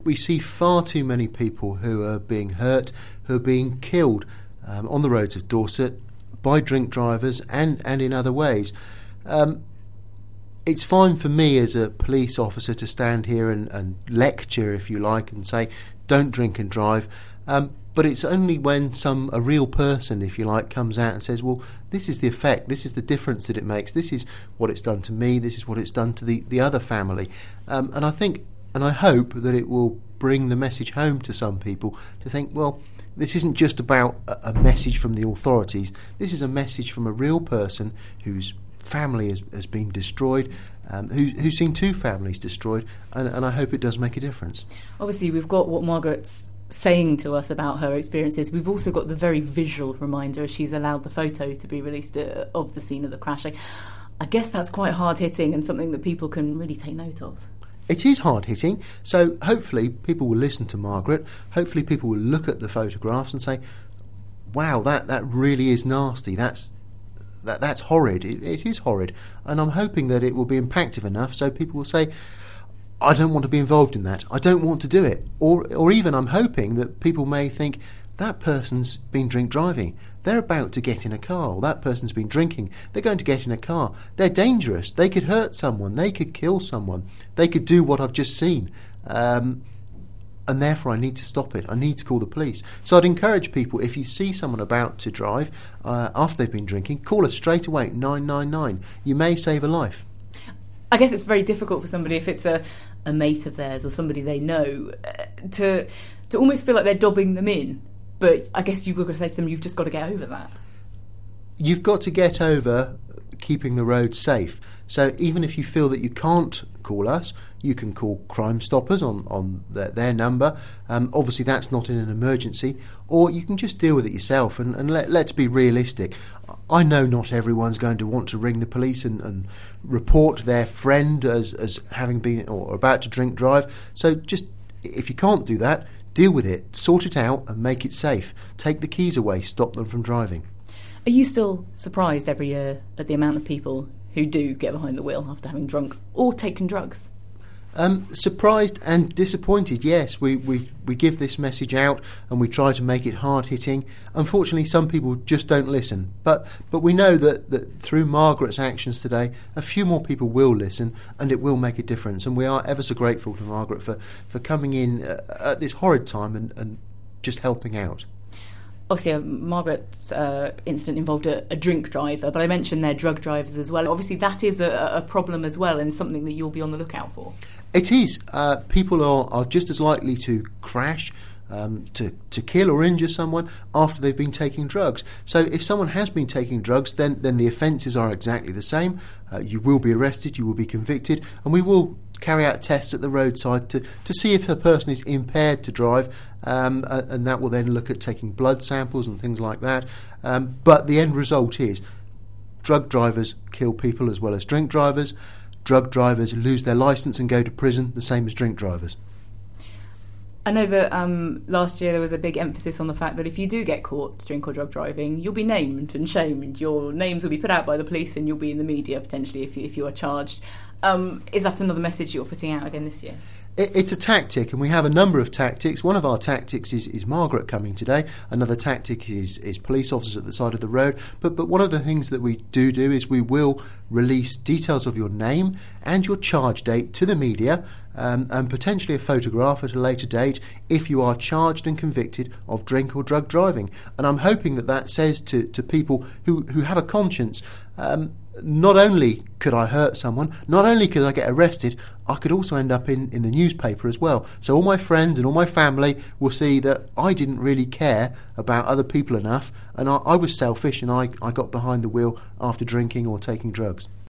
We see far too many people who are being hurt, who are being killed on the roads of Dorset by drink drivers and in other ways. It's fine for me as a police officer to stand here and lecture, if you like, and say, don't drink and drive. But it's only when a real person, if you like, comes out and says, well, this is the effect, this is the difference that it makes, this is what it's done to me, this is what it's done to the other family. And I think, and I hope that it will bring the message home to some people to think, well, this isn't just about a message from the authorities, this is a message from a real person whose family has been destroyed, who's seen two families destroyed, and I hope it does make a difference. Obviously, we've got what Margaret's saying to us about her experiences. We've also got the very visual reminder as she's allowed the photo to be released of the scene of the crash. I guess that's quite hard-hitting and something that people can really take note of. It is hard-hitting, so hopefully people will listen to Margaret, hopefully people will look at the photographs and say, wow, that really is nasty, that's horrid, it is horrid, and I'm hoping that it will be impactful enough so people will say, I don't want to be involved in that, I don't want to do it, or even I'm hoping that people may think, that person's been drink driving, they're about to get in a car, or that person's been drinking, they're going to get in a car, they're dangerous, they could hurt someone, they could kill someone, they could do what I've just seen, and therefore I need to stop it, I need to call the police. So I'd encourage people, if you see someone about to drive after they've been drinking, call us straight away, 999, you may save a life. I guess it's very difficult for somebody, if it's a mate of theirs or somebody they know, to almost feel like they're dobbing them in. But I guess you've got to say to them, you've just got to get over that. You've got to get over keeping the road safe. So even if you feel that you can't call us, you can call Crime Stoppers on their number. Obviously that's not in an emergency. Or you can just deal with it yourself. And let's be realistic. I know not everyone's going to want to ring the police and report their friend as having been or about to drink drive. So just, if you can't do that, deal with it, sort it out and make it safe. Take the keys away, stop them from driving. Are you still surprised every year at the amount of people who do get behind the wheel after having drunk or taken drugs? Surprised and disappointed, yes. We give this message out and we try to make it hard-hitting. Unfortunately, some people just don't listen. But we know that through Margaret's actions today, a few more people will listen and it will make a difference. And we are ever so grateful to Margaret for coming in at this horrid time and just helping out. Obviously, Margaret's incident involved a drink driver, but I mentioned they're drug drivers as well. Obviously, that is a problem as well and something that you'll be on the lookout for. It is. People are just as likely to crash, to kill or injure someone after they've been taking drugs. So if someone has been taking drugs, then the offences are exactly the same. You will be arrested, you will be convicted, and we will carry out tests at the roadside to see if a person is impaired to drive, and that will then look at taking blood samples and things like that. But the end result is drug drivers kill people as well as drink drivers. Drug drivers lose their licence and go to prison, the same as drink drivers. I know that last year there was a big emphasis on the fact that if you do get caught drink or drug driving, you'll be named and shamed. Your names will be put out by the police and you'll be in the media potentially if you are charged. Is that another message you're putting out again this year? It's a tactic, and we have a number of tactics. One of our tactics is Margaret coming today. Another tactic is police officers at the side of the road. But one of the things that we do is we will release details of your name and your charge date to the media, and potentially a photograph at a later date if you are charged and convicted of drink or drug driving. And I'm hoping that says to people who have a conscience, not only could I hurt someone, not only could I get arrested, I could also end up in the newspaper as well. So all my friends and all my family will see that I didn't really care about other people enough, and I was selfish and I got behind the wheel after drinking or taking drugs.